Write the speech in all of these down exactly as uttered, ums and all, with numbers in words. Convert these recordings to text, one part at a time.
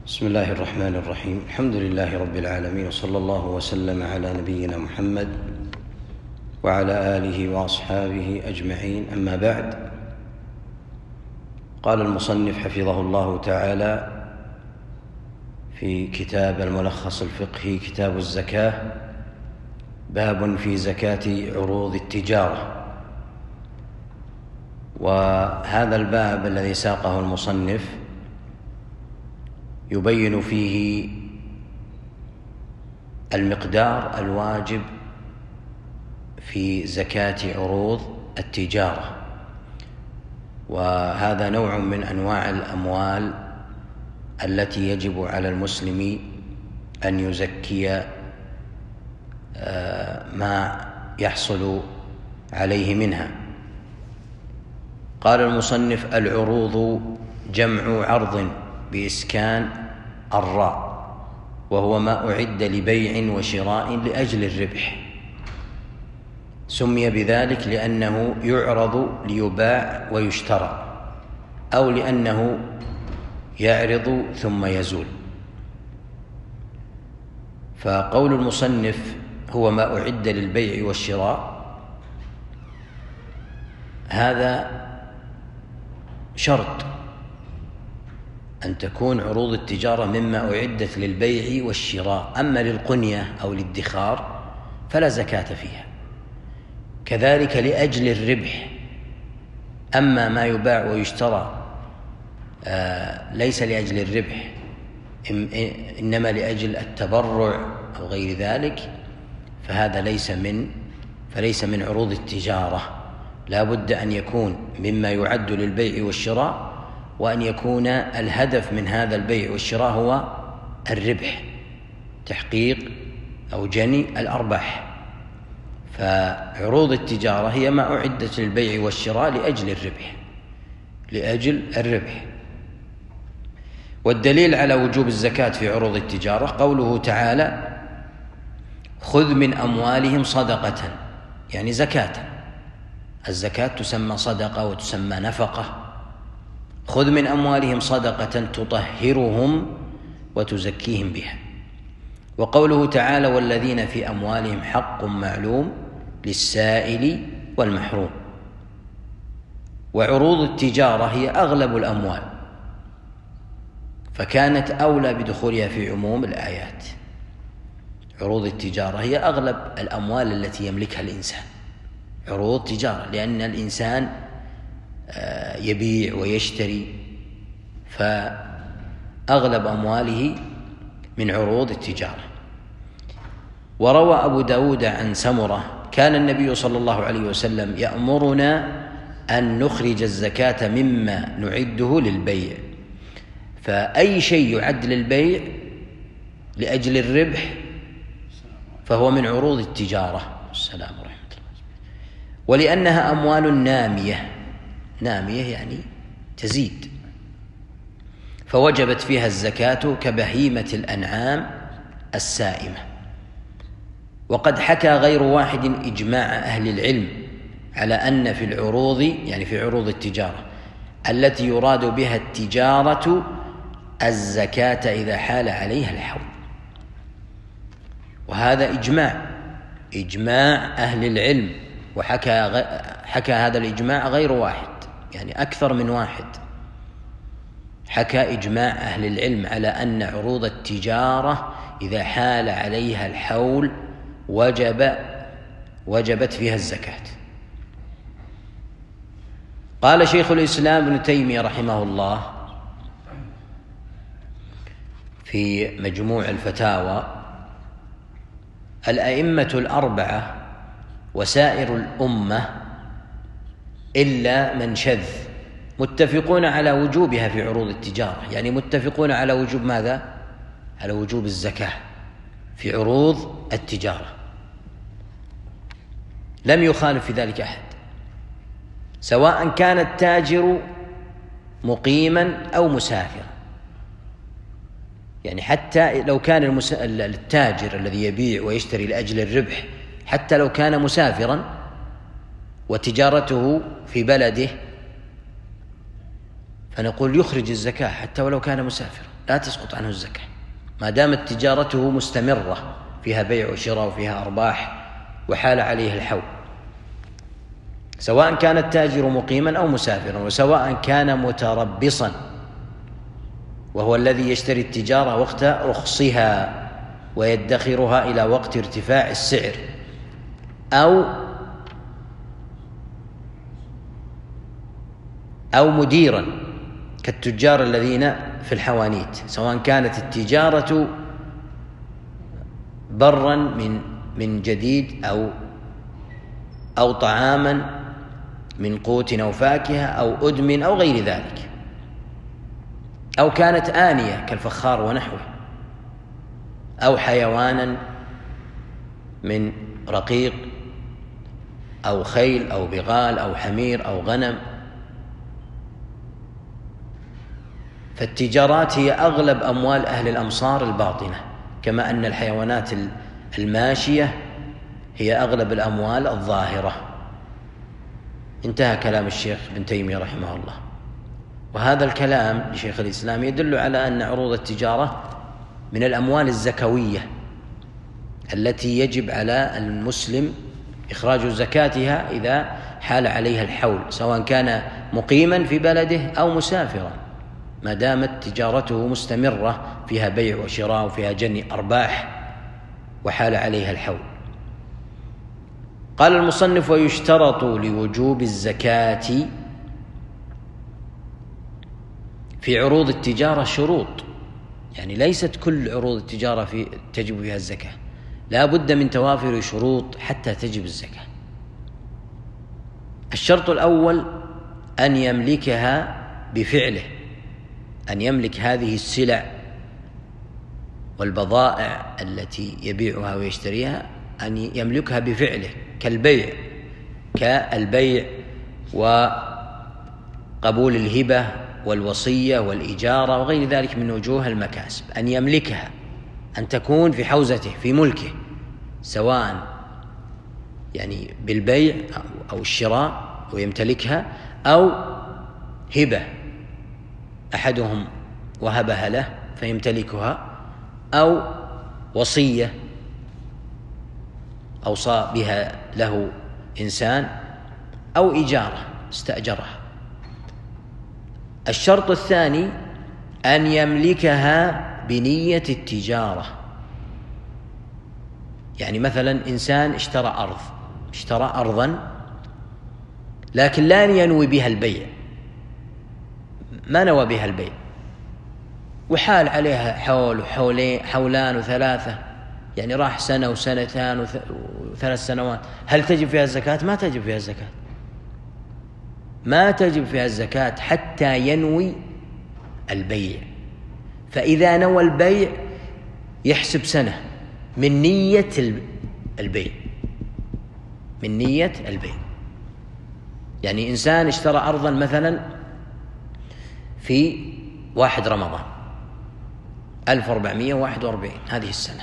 بسم الله الرحمن الرحيم. الحمد لله رب العالمين، وصلى الله وسلم على نبينا محمد وعلى آله وأصحابه أجمعين. أما بعد، قال المصنف حفظه الله تعالى في كتاب الملخص الفقهي كتاب الزكاة: باب في زكاة عروض التجارة. وهذا الباب الذي ساقه المصنف يبين فيه المقدار الواجب في زكاة عروض التجارة، وهذا نوع من أنواع الأموال التي يجب على المسلم أن يزكي ما يحصل عليه منها. قال المصنف: العروض جمع عرض بإسكان الراء، وهو ما أعد لبيع وشراء لأجل الربح. سمي بذلك لأنه يعرض ليباع ويشترى، أو لأنه يعرض ثم يزول. فقول المصنف هو ما أعد للبيع والشراء، هذا شرط أن تكون عروض التجارة مما أعدت للبيع والشراء. أما للقنية أو للادخار فلا زكاة فيها. كذلك لأجل الربح، أما ما يباع ويشترى آه ليس لأجل الربح، إنما لأجل التبرع أو غير ذلك، فهذا ليس من فليس من عروض التجارة. لا بد أن يكون مما يعد للبيع والشراء، وأن يكون الهدف من هذا البيع والشراء هو الربح، تحقيق أو جني الأرباح. فعروض التجارة هي ما أعدت للبيع والشراء لأجل الربح لأجل الربح. والدليل على وجوب الزكاة في عروض التجارة قوله تعالى: خذ من أموالهم صدقة، يعني زكاة. الزكاة تسمى صدقة وتسمى نفقة. خذ من أموالهم صدقة تطهرهم وتزكيهم بها. وقوله تعالى: والذين في أموالهم حق معلوم للسائل والمحروم. وعروض التجارة هي أغلب الأموال، فكانت أولى بدخولها في عموم الآيات. عروض التجارة هي أغلب الأموال التي يملكها الإنسان، عروض تجارة، لأن الإنسان يبيع ويشتري، فأغلب أمواله من عروض التجارة. وروى أبو داود عن سمرة: كان النبي صلى الله عليه وسلم يأمرنا أن نخرج الزكاة مما نعده للبيع. فأي شيء يعد للبيع لأجل الربح فهو من عروض التجارة. السلام ورحمة الله. ولأنها أموال نامية، نامية يعني تزيد، فوجبت فيها الزكاة كبهيمة الأنعام السائمة. وقد حكى غير واحد إجماع أهل العلم على أن في العروض، يعني في عروض التجارة التي يراد بها التجارة، الزكاة إذا حال عليها الحول. وهذا إجماع إجماع أهل العلم، وحكى حكى هذا الإجماع غير واحد، يعني أكثر من واحد حكى إجماع أهل العلم على أن عروض التجارة إذا حال عليها الحول وجب وجبت فيها الزكاة. قال شيخ الإسلام ابن تيمية رحمه الله في مجموع الفتاوى: الأئمة الأربعة وسائر الأمة إلا من شذ متفقون على وجوبها في عروض التجارة، يعني متفقون على وجوب ماذا؟ على وجوب الزكاة في عروض التجارة، لم يخالف في ذلك أحد، سواء كان التاجر مقيما أو مسافرا. يعني حتى لو كان المس... التاجر الذي يبيع ويشتري لأجل الربح، حتى لو كان مسافرا وتجارته في بلده، فنقول يخرج الزكاة حتى ولو كان مسافرا، لا تسقط عنه الزكاة ما دامت تجارته مستمرة فيها بيع وشراء وفيها أرباح وحال عليه الحول، سواء كان التاجر مقيما أو مسافرا، وسواء كان متربصا وهو الذي يشتري التجارة وقت رخصها ويدخرها إلى وقت ارتفاع السعر، أو أو مديرا كالتجار الذين في الحوانيت، سواء كانت التجارة برا من من جديد أو أو طعاما من قوت أو فاكهة أو أدم أو غير ذلك، أو كانت آنية كالفخار ونحوه، أو حيوانا من رقيق أو خيل أو بغال أو حمير أو غنم. فالتجارات هي أغلب أموال أهل الأمصار الباطنة، كما أن الحيوانات الماشية هي أغلب الأموال الظاهرة. انتهى كلام الشيخ ابن تيمية رحمه الله. وهذا الكلام لشيخ الإسلام يدل على أن عروض التجارة من الأموال الزكوية التي يجب على المسلم إخراج زكاتها إذا حال عليها الحول، سواء كان مقيما في بلده أو مسافرا، ما دامت تجارته مستمرة فيها بيع وشراء وفيها جني أرباح وحال عليها الحول. قال المصنف: ويشترط لوجوب الزكاة في عروض التجارة شروط، يعني ليست كل عروض التجارة في تجب فيها الزكاة، لا بد من توافر شروط حتى تجب الزكاة. الشرط الأول أن يملكها بفعله، أن يملك هذه السلع والبضائع التي يبيعها ويشتريها، أن يملكها بفعله، كالبيع كالبيع وقبول الهبة والوصية والإجارة وغير ذلك من وجوه المكاسب، أن يملكها، أن تكون في حوزته في ملكه، سواء يعني بالبيع أو الشراء ويمتلكها، أو هبة أحدهم وهبها له فيمتلكها، أو وصية أوصى بها له إنسان، أو إجارة استأجرها. الشرط الثاني أن يملكها بنية التجارة، يعني مثلا إنسان اشترى أرض اشترى أرضا لكن لا ينوي بها البيع، ما نوى بها البيع، وحال عليها حول وحولين حولان وثلاثة، يعني راح سنة وسنتان وثلاث سنوات، هل تجب فيها الزكاة؟ ما تجب فيها الزكاة، ما تجب فيها الزكاة حتى ينوي البيع. فإذا نوى البيع يحسب سنة من نية البيع، من نية البيع. يعني إنسان اشترى أرضا مثلا في واحد رمضان ألف وأربعمائة وواحد وأربعين هذه السنة،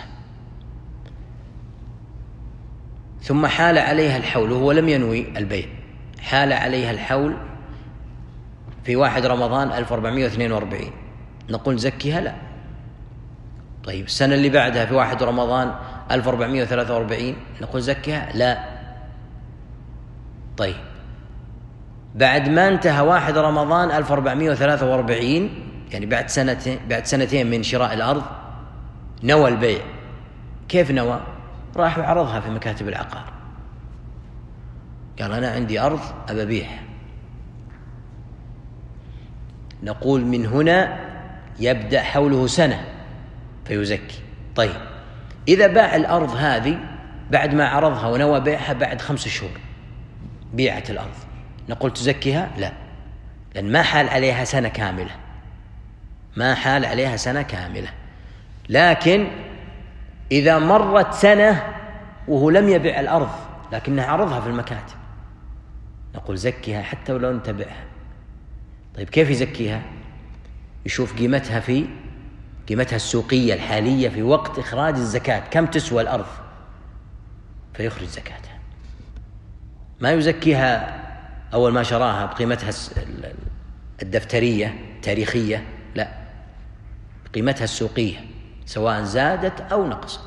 ثم حال عليها الحول وهو لم ينوي البيع، حال عليها الحول في واحد رمضان ألف وأربعمائة واثنين وأربعين، نقول زكيها؟ لا. طيب السنة اللي بعدها في واحد رمضان ألف وأربعمائة وثلاثة وأربعين، نقول زكيها؟ لا. طيب بعد ما انتهى واحد رمضان ألف وأربعمائة وثلاثة وأربعين، يعني بعد سنتين بعد سنتين من شراء الأرض، نوى البيع. كيف نوى؟ راح وعرضها في مكاتب العقار، قال أنا عندي أرض أبى أبيعها. نقول من هنا يبدأ حوله سنة فيزكي. طيب إذا باع الأرض هذه بعد ما عرضها ونوى بيعها بعد خمس شهور بيعت الأرض، نقول تزكيها؟ لا، لأن ما حال عليها سنة كاملة، ما حال عليها سنة كاملة. لكن إذا مرت سنة وهو لم يبيع الأرض لكنه عرضها في المكاتب، نقول زكيها حتى ولو لم تبيعها. طيب كيف يزكيها؟ يشوف قيمتها في قيمتها السوقية الحالية في وقت إخراج الزكاة، كم تسوى الأرض، فيخرج زكاتها. ما يزكيها أول ما شراها بقيمتها الدفترية التاريخية، لا، قيمتها السوقية سواء زادت أو نقصت.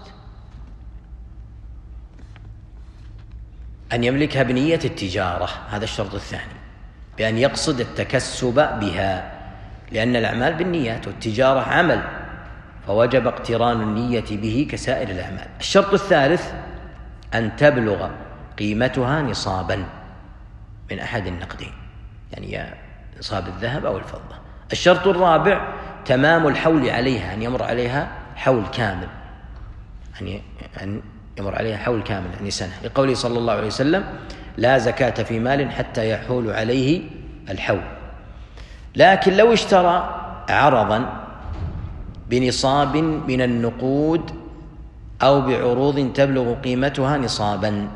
أن يملكها بنية التجارة، هذا الشرط الثاني، بأن يقصد التكسب بها، لأن الأعمال بالنيات والتجارة عمل، فوجب اقتران النية به كسائر الأعمال. الشرط الثالث أن تبلغ قيمتها نصابا من أحد النقدين، يعني نصاب الذهب أو الفضة. الشرط الرابع تمام الحول عليها، أن يمر عليها حول كامل، أن يمر عليها حول كامل يعني سنة، لقوله صلى الله عليه وسلم: لا زكاة في مال حتى يحول عليه الحول. لكن لو اشترى عرضا بنصاب من النقود أو بعروض تبلغ قيمتها نصابا،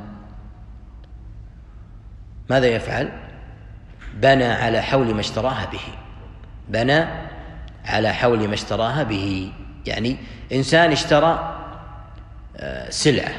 ماذا يفعل؟ بنى على حول ما اشتراها به، بنى على حول ما اشتراها به. يعني إنسان اشترى سلعة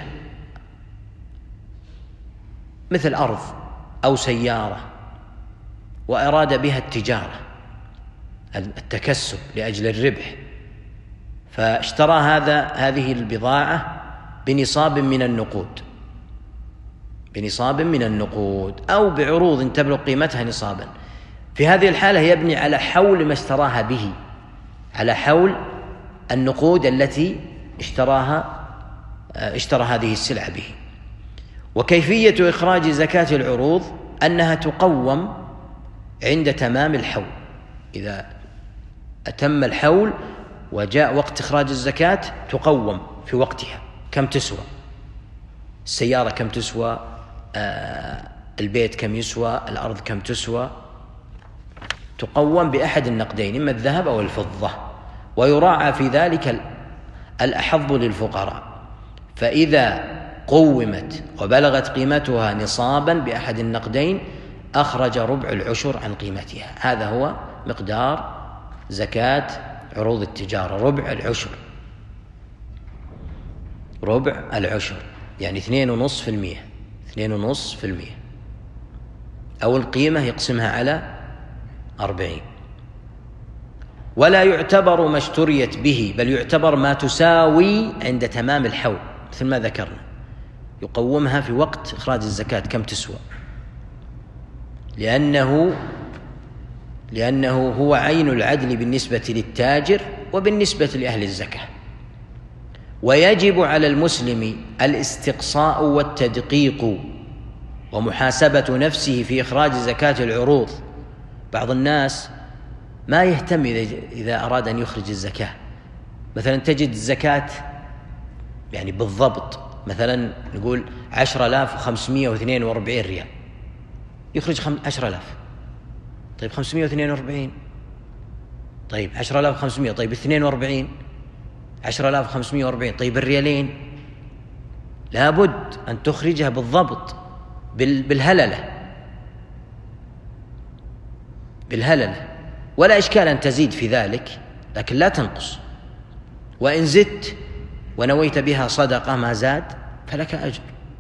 مثل أرض أو سيارة وأراد بها التجارة، التكسب لأجل الربح، فاشترى هذا هذه البضاعة بنصاب من النقود، بنصاب من النقود أو بعروض تبلغ قيمتها نصابا. في هذه الحالة يبني على حول ما اشتراها به، على حول النقود التي اشتراها اشترى هذه السلعة به. وكيفية إخراج زكاة العروض أنها تقوم عند تمام الحول، إذا أتم الحول وجاء وقت إخراج الزكاة تقوم في وقتها. كم تسوى السيارة، كم تسوى آه البيت، كم يسوى الأرض، كم تسوى، تقوم بأحد النقدين، إما الذهب أو الفضة. ويراعى في ذلك الأحظ للفقراء، فإذا قومت وبلغت قيمتها نصابا بأحد النقدين أخرج ربع العشر عن قيمتها. هذا هو مقدار زكاة عروض التجارة، ربع العشر، ربع العشر يعني اثنين ونصف في المية، اثنين ونصف في المية، أو القيمة يقسمها على أربعين. ولا يعتبر ما اشتريت به، بل يعتبر ما تساوي عند تمام الحول، مثل ما ذكرنا، يقومها في وقت إخراج الزكاة كم تسوى، لأنه لأنه هو عين العدل بالنسبة للتاجر وبالنسبة لأهل الزكاة. ويجب على المسلم الاستقصاء والتدقيق ومحاسبة نفسه في إخراج زكاة العروض. بعض الناس ما يهتم إذا أراد أن يخرج الزكاة، مثلا تجد الزكاة يعني بالضبط، مثلا نقول عشرة آلاف وخمسمائة واثنين وأربعين ريال، يخرج عشرة آلاف، طيب خمسمائة واثنين وأربعين، طيب عشرة آلاف وخمسمائة، طيب اثنين وأربعين، عشرة آلاف وخمسمائة وأربعين، طيب الريالين لابد أن تخرجها بالضبط بالهللة بالهللة، ولا إشكال أن تزيد في ذلك لكن لا تنقص، وإن زدت ونويت بها صدقة ما زاد فلك أجر.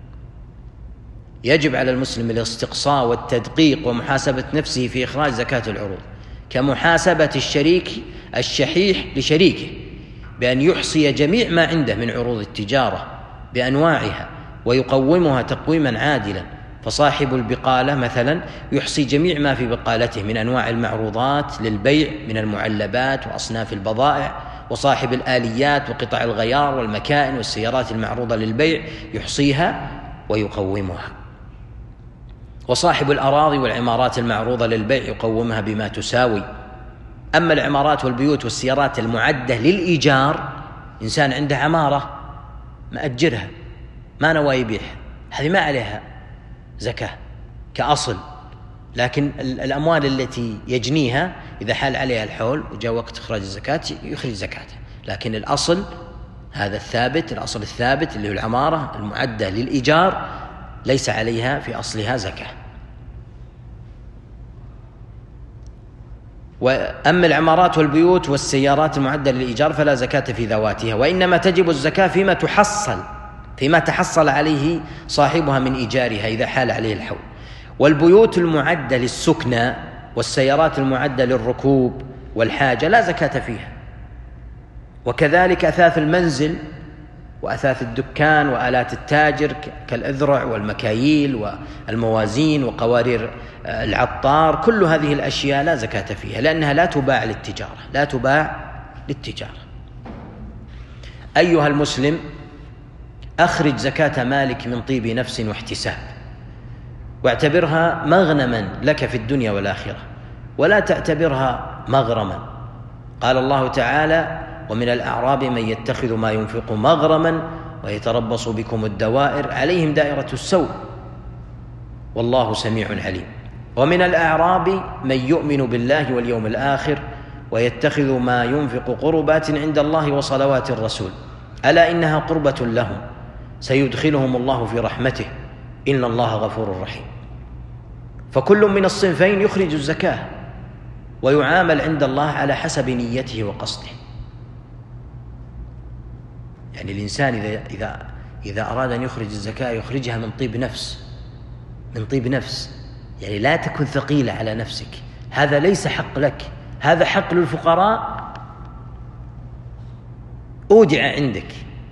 يجب على المسلم الاستقصاء والتدقيق ومحاسبة نفسه في إخراج زكاة العروض، كمحاسبة الشريك الشحيح لشريكه بأن يحصي جميع ما عنده من عروض التجارة بأنواعها ويقومها تقويما عادلا. فصاحب البقالة مثلا يحصي جميع ما في بقالته من أنواع المعروضات للبيع من المعلبات وأصناف البضائع، وصاحب الآليات وقطع الغيار والمكائن والسيارات المعروضة للبيع يحصيها ويقومها. وصاحب الأراضي والعمارات المعروضة للبيع يقومها بما تساوي. أما العمارات والبيوت والسيارات المعدة للإيجار، إنسان عنده عمارة مأجرها ما نوى يبيعها، هذه ما عليها زكاة كأصل، لكن الأموال التي يجنيها إذا حال عليها الحول وجاء وقت إخراج الزكاة يخرج زكاتها، لكن الأصل هذا الثابت، الأصل الثابت اللي هو العمارة المعدة للإيجار ليس عليها في أصلها زكاة. وأما العمارات والبيوت والسيارات المعدة للإيجار فلا زكاة في ذواتها، وإنما تجب الزكاة فيما تحصل فيما تحصل عليه صاحبها من إيجارها إذا حال عليه الحول. والبيوت المعدة للسكنى والسيارات المعدة للركوب والحاجة لا زكاة فيها، وكذلك أثاث المنزل وأثاث الدكان وآلات التاجر كالأذرع والمكاييل والموازين وقوارير العطار، كل هذه الأشياء لا زكاة فيها لأنها لا تباع للتجارة، لا تباع للتجارة. أيها المسلم، أخرج زكاة مالك من طيب نفس واحتساب، واعتبرها مغنما لك في الدنيا والآخرة، ولا تعتبرها مغرما. قال الله تعالى: ومن الأعراب من يتخذ ما ينفق مغرما ويتربص بكم الدوائر عليهم دائرة السوء والله سميع عليم. ومن الأعراب من يؤمن بالله واليوم الآخر ويتخذ ما ينفق قربات عند الله وصلوات الرسول ألا إنها قربة لهم سيدخلهم الله في رحمته إن الله غفور رحيم. فكل من الصنفين يخرج الزكاة ويعامل عند الله على حسب نيته وقصده. يعني الإنسان إذا, إذا, إذا أراد أن يخرج الزكاة يخرجها من طيب نفس، من طيب نفس، يعني لا تكن ثقيلة على نفسك. هذا ليس حق لك، هذا حق للفقراء أودع عندك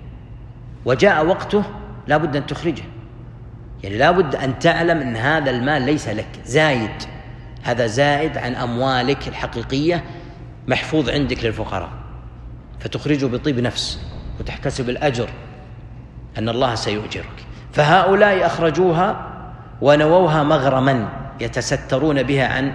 وجاء وقته لا بد أن تخرجه. يعني لا بد أن تعلم أن هذا المال ليس لك، زايد، هذا زائد عن أموالك الحقيقية محفوظ عندك للفقراء، فتخرجه بطيب نفس وتحتسب الأجر أن الله سيؤجرك. فهؤلاء أخرجوها ونووها مغرما يتسترون بها عن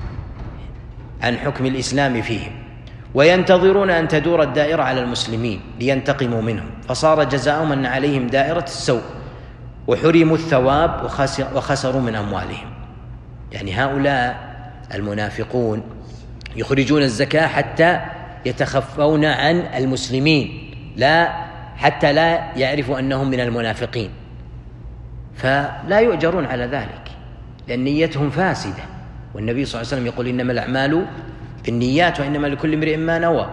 عن حكم الإسلام فيهم، وينتظرون أن تدور الدائرة على المسلمين لينتقموا منهم، فصار جزاؤهم أن عليهم دائرة السوء وحرموا الثواب وخسروا من أموالهم. يعني هؤلاء المنافقون يخرجون الزكاة حتى يتخفون عن المسلمين، لا حتى لا يعرفوا أنهم من المنافقين، فلا يؤجرون على ذلك لأن نيتهم فاسدة. والنبي صلى الله عليه وسلم يقول: إنما الأعمال بالنيات وإنما لكل امرئ ما نوى.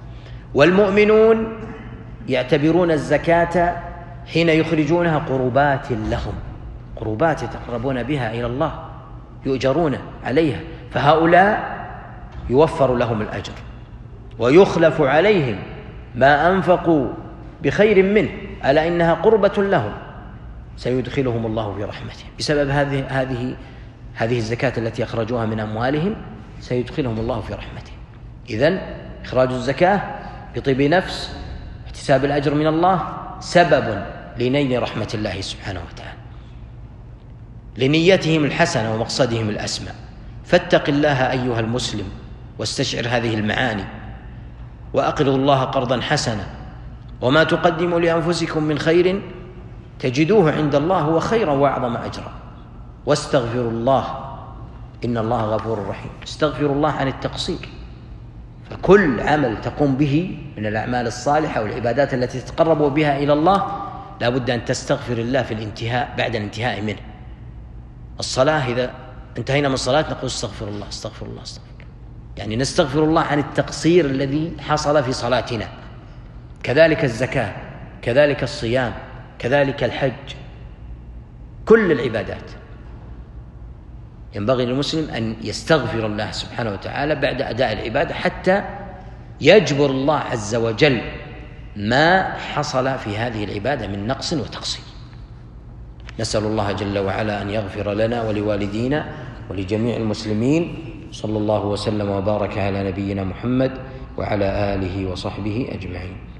والمؤمنون يعتبرون الزكاة حين يخرجونها قربات لهم، قربات يتقربون بها إلى الله، يؤجرون عليها، فهؤلاء يوفر لهم الأجر ويخلف عليهم ما أنفقوا بخير منه، ألا إنها قربة لهم سيدخلهم الله في رحمته بسبب هذه هذه هذه الزكاة التي أخرجوها من أموالهم، سيدخلهم الله في رحمته. إذن إخراج الزكاة بطيب نفس احتساب الأجر من الله سبب لنيل رحمة الله سبحانه وتعالى، لنيتهم الحسنة ومقصدهم الأسمى. فاتق الله أيها المسلم واستشعر هذه المعاني، وأقرضوا الله قرضا حسنا، وما تقدموا لأنفسكم من خير تجدوه عند الله هو خيرا وأعظم أجرا، واستغفروا الله إن الله غفور رحيم. استغفروا الله عن التقصير، فكل عمل تقوم به من الأعمال الصالحة والعبادات التي تتقرب بها إلى الله لا بد أن تستغفر الله في الانتهاء بعد الانتهاء منه. الصلاة إذا انتهينا من الصلاة نقول استغفر الله استغفر الله استغفر الله، يعني نستغفر الله عن التقصير الذي حصل في صلاتنا. كذلك الزكاة، كذلك الصيام، كذلك الحج، كل العبادات ينبغي للمسلم أن يستغفر الله سبحانه وتعالى بعد أداء العبادة حتى يجبر الله عز وجل ما حصل في هذه العبادة من نقص وتقصير. نسأل الله جل وعلا أن يغفر لنا ولوالدينا ولجميع المسلمين. صلى الله وسلم وبارك على نبينا محمد وعلى آله وصحبه أجمعين.